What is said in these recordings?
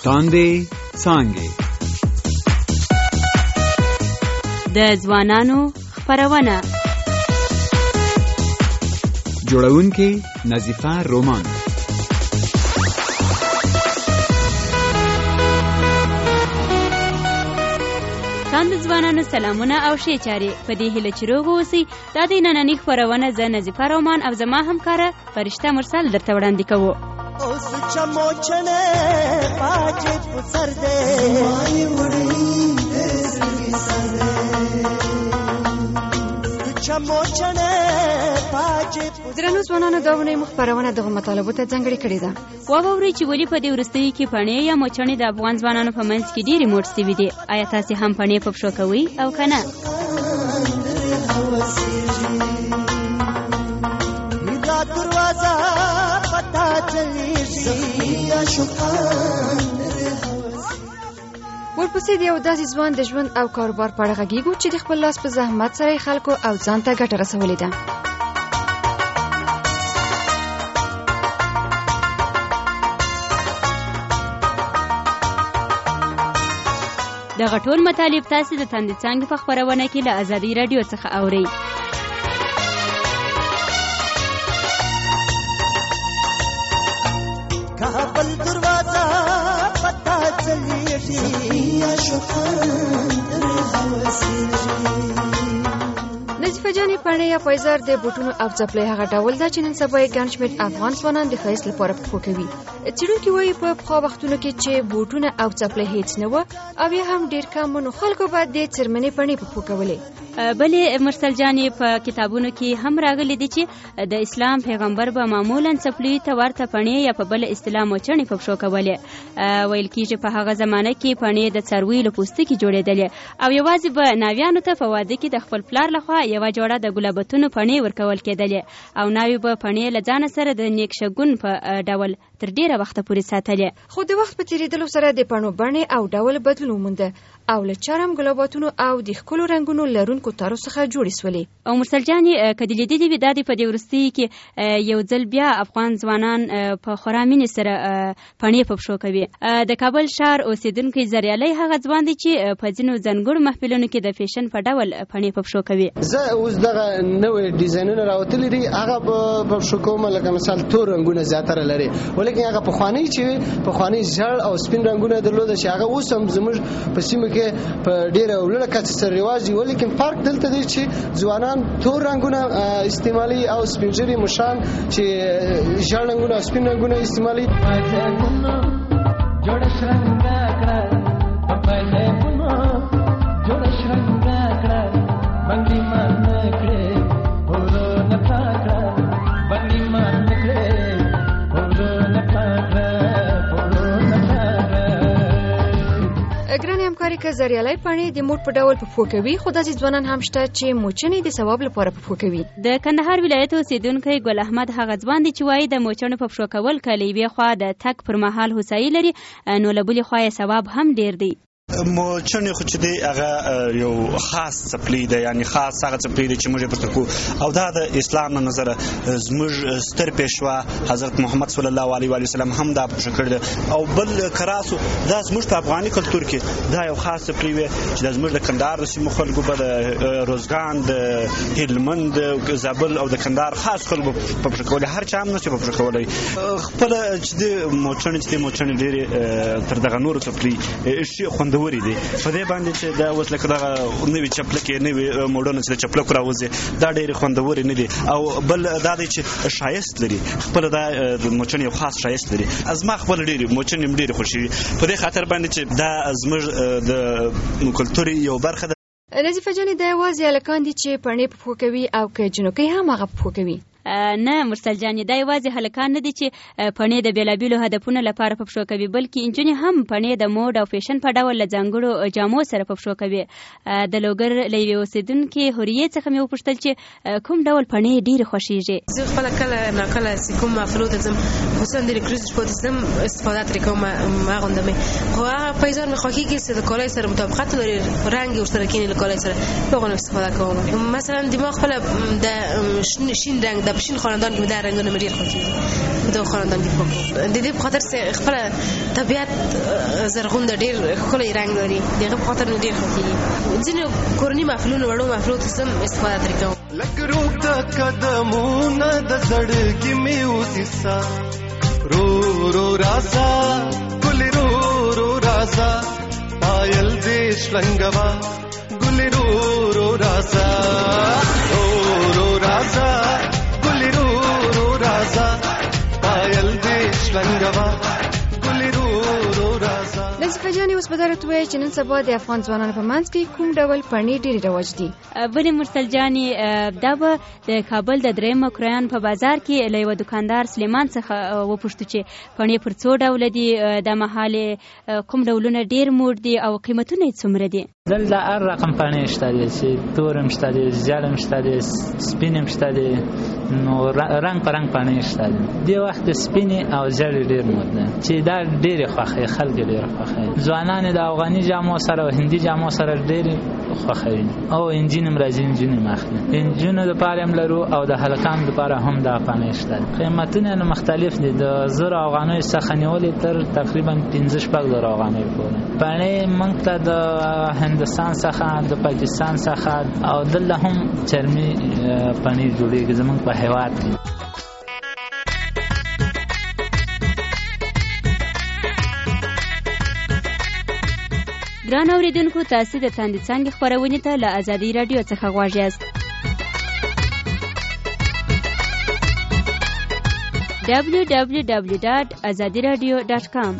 څانګې څانګې د ځوانانو خپرونه جوړونکې نظیفه رومان. د ځوانانو سلامونه او ښې چارې په دې هیله چې روغ اوسئ. دا د نننۍ خپرونه زه نظیفه رومان او زما همکاره فرشته مرسل درته وړاندې کوو. اوس چموچنه پاجې په سر دې مای وړي دې سر دې چموچنه پاجې. درنو ځوانانو، دا ونې خپرونه دغه مطالبو ته ځانګړې کړې ده. واورئ چې ولې په دې وروستیو کې پڼې یا موچڼې د افغان ځوانانو په منځ کې ډېرې موټ سوي دي. آیا تاسې هم پڼې په پښو کوئ او که نه؟ ورپسې د یو داسې ځوان د ژوند او کاروبار په اړه غږیږو چې د خپل لاس په زحمت سره خلکو او ځان ته ګټه رسولې ده. دغه ټول مطالب تاسې د تندې څانګې په خپرونه کې له ازادۍ راډیو څخه اورئ. کابل دروازه پتا چلیږي یا شوخان نظیفه جانې پڼې یا پایزار د بوټونو او څپلۍ هغه ډول ده چې نن سبا یې ګڼ شمېر افغان ځوانان د ښایست لپاره پښو کوي. څېړونکي وایي په پخوا وختونو کې چې بوټونه او څپلۍ هېڅ نه وه او یا هم ډېر کم نو خلکو به د څرمنې پڼې په پښو کولې. بلې مرسل جانې په کتابونو کې هم راغلي دي چې د اسلام پیغمبر به معمولا څپلۍ ته ورته پڼې یا په بله اصطلاح موچڼې په پښو کولې. ویل کېږي په هغه زمانه کې پڼې د څارویو له پوستکي جوړېدلې او یوازې به ناویانو ته په واده کې د خپل پلار لخوا یوه جوړه د ګلابتونو پڼې ورکول کېدلې او ناوې به پڼې له ځانه سره د نیک شګون په ډول تر ډېره وخته پورې ساتلې. خو د وخت په تېرېدلو سره د پڼو بڼې او ډول بدلون ومونده او له چرم ګلاباتونو او د ښکلو رنګونو لرونکو تارو څخه جوړې سولې. او مرسل جانې که دې لیدلي وي دا د په دې وروستیو کې یو ځل بیا افغان ځوانان په خورا مینې سره پڼې په پښو کوي. د کابل ښار اوسېدونکی زریالی هغه ځوان دی چې په ځینو ځانګړو محفلونو کې د فیشن په ډول پڼې په پښو کوي. زه اوس دغه نوې ډیزاینونه راوتلي دي هغه په پښو کوم، لکه مثال تور رنګونه زیاتره لري، ولیکن هغه پخواني چې پخواني ژړ او سپین رنګونه درلوده چې هغه اوس هم زموږ په سیمه کې په ډېره لوړه کچه سره رواج دي، ولیکن فرق دلته دی چې ځوانان تور رنګونه استعمالي او سپین ږیري مشران چې ژړ رنګونه او سپین رنګونه استعمالي. ګرانې همکاري که زریالی پڼې د موټ په ډول په پښو کوي، خو داسې ځوانان هم شته چې موچڼې د ثواب لپاره په پښو کوي. د کندهار ولایت اوسېدونکی ګل احمد هغه ځوان دی چې وایي د موچڼو په پښو کول که له یوې خوا د تګ پر مهال هوسایي لري نو له بلې خوا یې ثواب هم ډېر دی. موچڼې خو چې دی هغه یو خاص څپلۍ ده، یعنی خاص هغه څپلۍ ده چې موږ یې پورته کوو او دا د اسلام له نظره زموږ ستر پیشوا حضرت محمد صلی الله علیه وسلم هم دا پښه کړې ده. او بل کراسو دا زموږ په افغاني کلتور کې دا یو خاص څپلۍ وي چې دا زموږ د کندهار د سیمو خلکو به د روزګان د هلمند زابل او د کندهار خاص خلکو په پښه کولې، هر چا هم نشي په پښه کولی. خپله چې د موچڼې ډېرې تر دغه نورو څپلۍ ښې خوندورې دي. په دې باندې چې دا اوس لکه دغه نوې چپلکې نوې موډونه چې د چپلکو راوځي دا ډېرې خوندورې نه دي. او بل دا دی چې ښایست لري، خپله دا موچڼې یو خاص ښایست لري. زما خپله ډېرې موچڼې م ډېرې خوښې وي په دې خاطر باندې چې دا زموږ د کلتور یو برخه ده. نظیفه جانې دا یوازې هلکان دي چې پڼې په پښو کوي او که جنوکۍ هم هغه په پښو کوي؟ نه مرسل جانې دا یوازې هلکان نه دي چې پڼې د بېلابېلو هدفونو لپاره په پښو کوي، بلکې نجونې هم پڼې د موډ او فیشن په ډول له ځانګړو جامو سره په پښو کوي. د لوګر له یوې اوسېدونکې هوریې څخه مې وپوښتل چې کوم ډول پڼې ډېرې خوښېږي. زه خپله کله ناکله چې کوم محفلو ته ځم خصوصا د کریسمس په ورځ ځم استفاده ترې کوم اغوندم، خو هغه پایزار مې خوښېږي چې د کالای سره مطابقت لري، رنګ یې ورسره کیني له کالای سره هغه استفاده کوم. مثلا دماغ خپله د شین رنګ د په شین خاندان کې دا رنګونه مې ډېر خوښېږي. دا خاندان کې پکو د دې په خاطر چې خپل طبیعت زرغون د ډېر ښکلی رنګ لري. دغه په خاطر مې ډېر خوښېږي. ځینې کورني محفلونو وړو محفلو ته هم استفاده ترې کوم. لږ روږده قدمونه د زړګي مې وسیسه رو رو رازا ګلې رو رو رازا پایل دې شلنګوا ګلې رو رو رازا رو رو رازا ګلې رو رو رازا پایل دې شلنګوا ګلې رو رو رازا. نظیفه جانې اوس به درته ووایي چې نن سبا د افغان ځوانانو په منځ کې کوم ډول پڼې ډېرې رواج دي. بلې مرسل جانې دا به د کابل د درېیمه کریان په بازار کې له یوه دکاندار سلیمان څخه وپوښتو چې پڼې پر څو ډوله دي، دا مهال کوم ډولونه ډېر موړ دي او قیمتونه یې څومره دي؟ دلته هر رقم پڼې شته دي چې تور هم شته دي، زیړ هم شته دي، سپین هم شته دي. نو رنګ په رنګ پڼې شته دي. دې وخت سپینې او زیړې ډېر موړ دي چې دا ډېرې خوښوي، خلک یې ډېر خوښوي. ځوانان د افغاني جامو سره او هندي جامو سره ډېرې خوښوي. او انجین هم راځي، انجین هم اخلي. د انجینو دپاره هم لرو او د هلکانو دپاره هم دا پڼې شته دي. قیمتونه نو مختلف دي، د 1000 افغانیو څخه نیولې تر تقریبا 15-16 افغانیو پورې. پڼې موږ ته د هندوستان څخه، د پاکستان څخه او دلته هم چرمي پڼې جوړېږي زموږ په هېواد کې. ګران اوریدونکو، تاسو د تاندې څانګې خپرونې ته له ازادي راډیو څخه غوږ یاست. www.azadiradio.com.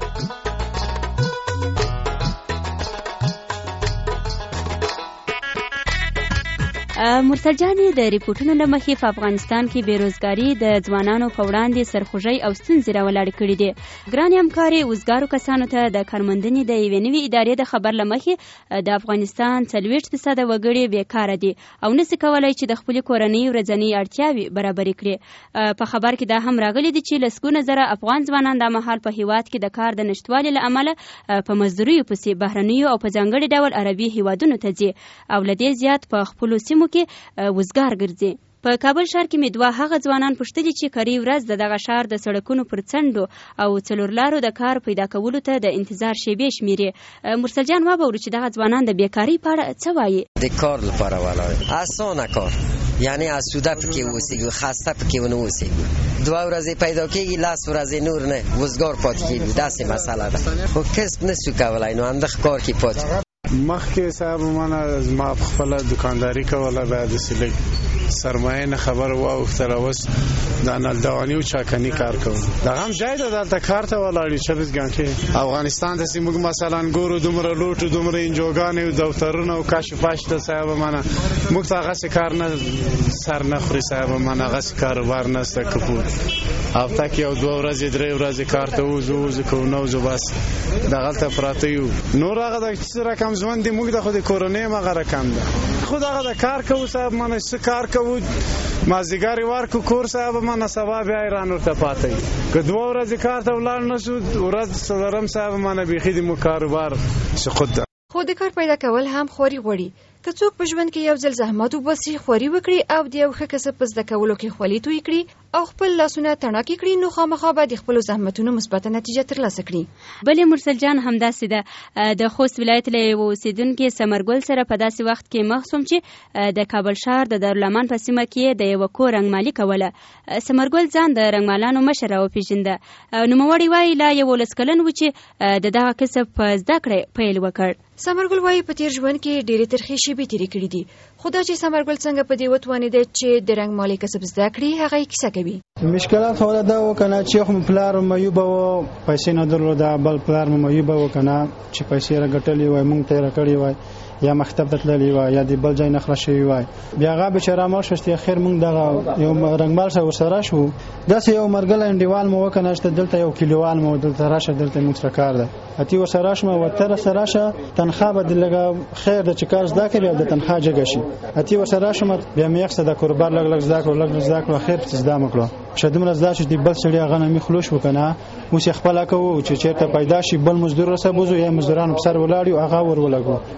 مرسل جانې د ریپورټونو له مخې په افغانستان کې بیروزګاري د ځوانانو په وړاندې سرخوږی او ستونزې راولاړې کړي دي. ګرانې همکارې، وزګارو کسانو ته د کارموندنې د یوې نوې ادارې د خبر له مخې د افغانستان 40% وګړي بیکاره دي او نسي کولای چې د خپلې کورنۍ ورځنۍ اړتیاوې برابرې کړي. په خبر کې دا هم راغلي دي چې لسګونه زره افغان ځوانان دا مهال په هیواد کې د کار د نشتوالي له امله په مزدوریو پسې بهرنیو او په ځانګړي ډول عربي هیوادونو ته ځي او له دې زیات په خپلو سیمو کې وزګار ګرځي. په کابل ښار کې مې دوه هغه ځوانان پوښتلي چې کاري ورځ د دغه ښار د سړکونو پر څنډو او څلورلارو د کار پیدا کولو ته د انتظار شیبې شمیري. مرسل جان وبورو چې دغه ځوانان د بیکارۍ په اړه څه وایي. د کار لپاره ولاړ اسانه کار، یعنی اسوده پکې اوسېږو، خسته پکې ونه اوسېږو. 2 ورځې پیدا کېږي، 10 ورځې نور نه، وزګار پاتې کېږو. داسې مسله ده، خو کسب نشو کولی، نو همدغه کار کې پاتې. مخکې صاحب مانه ما خپل دکانداري کوله، بعد سلیک سرمایه نه خبر واوښتله، اوس د نلدواني او چاکني کار کوم. دغه هم ځای ده، دلته کار ته ولاړ 24 غنټې. افغانستان ته چې موږ مثلا ګورو دومره لوټ، دومره انجوګانې او دفترونه او کاشفاش ته صاحب مانه موږ ته هغه کار نه سر نه خوري صاحب مانه هغه کاروبار نشته. کپور هفته کې یو 2 ورځې 3 ورځې کار ته وځو کوو، نو زه بس دغلته پراته یو. نور هغه د څه رقم ژوند دی، موږ د خو د کورنۍ هغه رقم ده. خو دغه د کار کوو صاحب مانه څه کار کوو، مازدیګر ورکو کور صاحب مانه سبا بیا ایران ورته پاتې. که 2 ورځې کار ته ولاړ نشو، ورځ څلورم صاحب مانه بیخي د مو کاروبار سقوط ده. خو د کار پیدا کول هم خوري غوړي. که څوک په ژوند کې یو ځل زحمت وباسي، خوري وکړي او د یو ښه کسب په زده کولو کې خولي توی کړي او خپل لاسونه تڼاکې کړي، نو خامخا به د خپلو زحمتونو مثبته نتیجه ترلاسه کړي. بلې مرسل جان همداسې ده. د خوست ولایت له یوه اوسېدونکي ثمرګل سره په داسې وخت کې مخ شوم چې د کابل ښار د دارالامان په سیمه کې د یوه کور رنګمالي کوله. ثمرګل ځان د رنګمالانو مشر راوپېژنده. نوموړی وایي لا 11 کلن و چې د دغه کسب په زده کړې پیل وکړ. ثمرګل وایي په تیر ژوند کې ډېرې ترخې شېبې تېرې کړي دي، خو دا چې ثمرګل څنګه په دې وتوانېده چې د رنګمالۍ کسب زده کړي، هغه یې کیسه کوي. مشکلات هو دا و کنه چې خو پلار مېوبه و پیسې نه درلوده، بل پلار مېوبه و کنه چې پیسې راګټلې وای، مونږ ته راکړې وای، یا مکتب ته تللی وای یا د بل ځای نه خلاص شوی وای. بیا هغه بیچاره مړ شو چې اخر مونږ دغه یو رنګمال سره ورسره شو. داسې یو مرګل انډیوال مو وکنه چې دلته یو کلیوال مو دلته راشه، دلته موږ سره کار ده. اتی ورسره شم او تر سره شه تنخواه به دلګه خیر د چې کار زده کړي او د تنخواه جګه شي. اتی ورسره شم بیا مې یخصه د کوربار لګ لګ زده کړو، لګ زده کړو، خیر په زده مکړو. شدومره زده چې د بل سړي هغه نه مخلوش وکنه، موږ خپل کوو چې چیرته پیدا شي بل مزدور سره بوزو یا مزدوران په سر ولاړ او هغه ور ولګو. یو لوی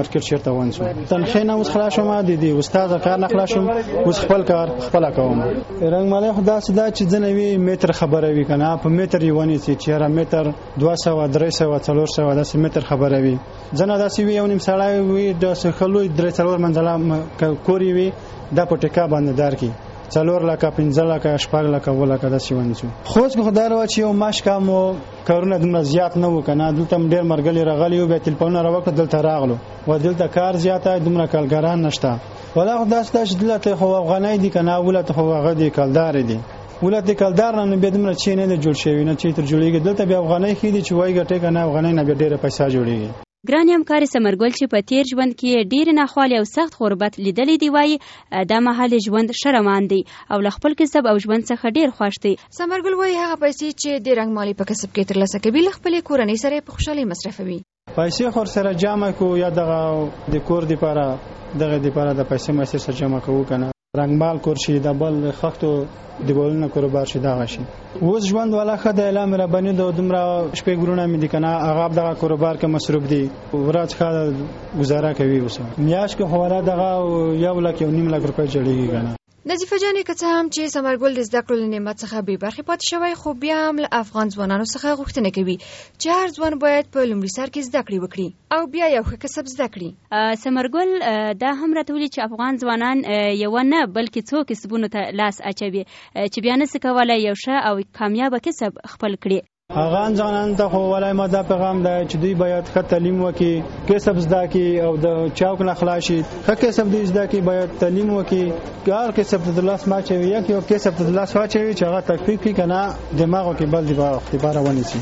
مارکیټ چیرته ونسو تنخې نه اوس خلاص شوم د استاد کار نه خلاص شوم اوس خپل کار خپل کوم رنګ مالي خدا سدا چې ځنوي متر خبره وي کنه په متر یې ونی چې چیرې متر 200 300 400 داسې متر خبره وي ځنه داسې وي یو نیم سړی وي د خلوی 3 منځله کوري وي د پټکا باندې دار کی 4 لک 15 لک 8 لک ولا کدا سی ونیسو خو څه خدای راو چې یو ماش کامو کارونه دومره زیات نه وکنه دلته ډیر مرګلي راغلی او به تلپونه راوکړه دلته راغلو و دلته کار زیاته دومره کارګران نشته ولا خدای ستاسو دلته خو افغانای دي کنه ولته خو هغه دي کلدار دي ولته کلدار نه به دومره چی نه جوړ شوی نه چې تر جوړیږي دلته به افغانای خېدي چې وای ګټه کنه افغانای نه به ډیره پیسې جوړیږي ګران همکار ثمرګل چې په تیر ژوند کې ډیر ناخوالي او سخت غربت لیدلې دی وایي د مهال ژوند شرمان دی او ل خپل کسب او ژوند څخه ډیر خوښ دی ثمرګل وایي هغه پیسې چې د رنګ مالی په کسب کې ترلاسه کوي ل خپل کورنۍ سره په خوشحالي مصرفوي پیسې خور سره جمع کو یا دغه د کور دی لپاره دغه دی لپاره د پیسې مې سره جمع کوو کنه رنګ مال کورشي د بل خختو دی بولنه کاروبار شي دا غشي اوس ژوند والا خدای اعلان ربانی د دومره شپې ګرونه مې دي کنه هغه دغه کاروبار کې مصروف دي ورځ ښه گزاره کوي اوس میاش کې حواله دغه 1.5 لک روپۍ جوړیږي کنه نظیفه جانې که څه هم چې ثمرګل د زده کړو له نعمت څخه بې برخې پاتې شوی خو بیا هم له افغان ځوانانو څخه غوښتنه کوي چې هر ځوان باید په لومړي سر کې زده کړې وکړي او بیا یو ښه کسب زده کړي ثمرګل دا هم راته ویلي چې افغان ځوانان یو نه بلکې څو کسبونو ته لاس اچوي چې بیا نسي کولی یو ښه او کامیابه کسب خپل کړي افغان ځوانان ته خو ولای ما دا پیغام دی چې دوی باید ښه تعلیم وکړي کسب زده کړي او د چاوک نه خلاص شي ښه کسب دوی زده کړي باید تعلیم وکړي هر کسب د لاس ما چوي یو کسب د لاس واچوي چې هغه تکلیف کوي کنه دماغ کې بل دی اختبار ونیسي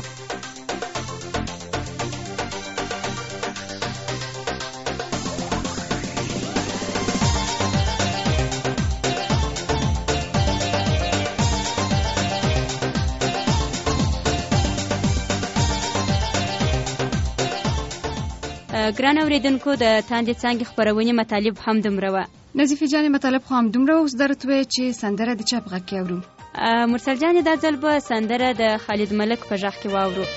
ګران اوریدونکو د تاندې څانګې خپرونې مطالب هم دومره وه نظیفه جانې مطالب خو هم دومره اوس درته وی چې سندره د چا په غږ کې اورو مرسل جانې دا ځل به سندره د خالد ملک په غږ کې واورو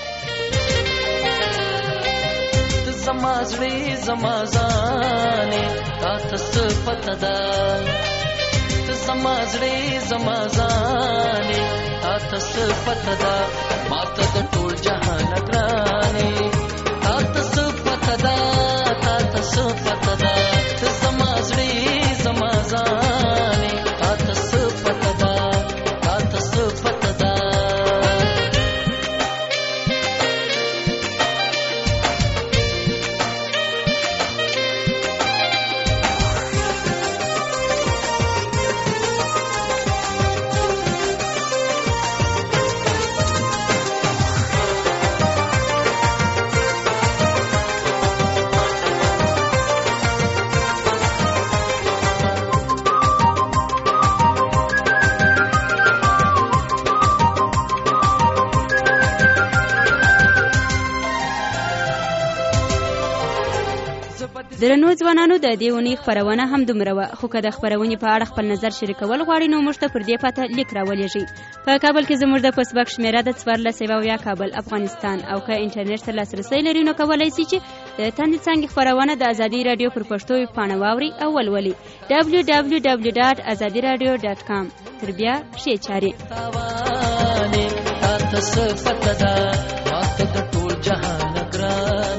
زما زړه زما ځانې تا ته څه پته ده زما زړه زما ځانې تا ته څه پته ده ما ته د ټول جهان ګرانې تا ته څه پته ده تا ته څه پته ده زما زړه زما ځانې تا ته څه پته ده تا ته څه پته ده درنو ځوانانو د دې ونې خپرونه هم دومره وه خو که د خپرونې په اړه خپل نظر شریکول غواړئ نو موږ ته پر دې پته لیک راولېږئ په کابل کې زموږ د پوسټ باکس شمیره ده 1470 کابل افغانستان او که انټرنیټ ته لاسرسی لرئ نو کولی سئ چې د تاندې څانګې خپرونه د ازادي راډیو پر پښتو ویبپاڼه واورئ او ولولئ www.azadiradio.com تر بیا ښې چارې تا ته څه پته ده ما ته د ټول جهان ګران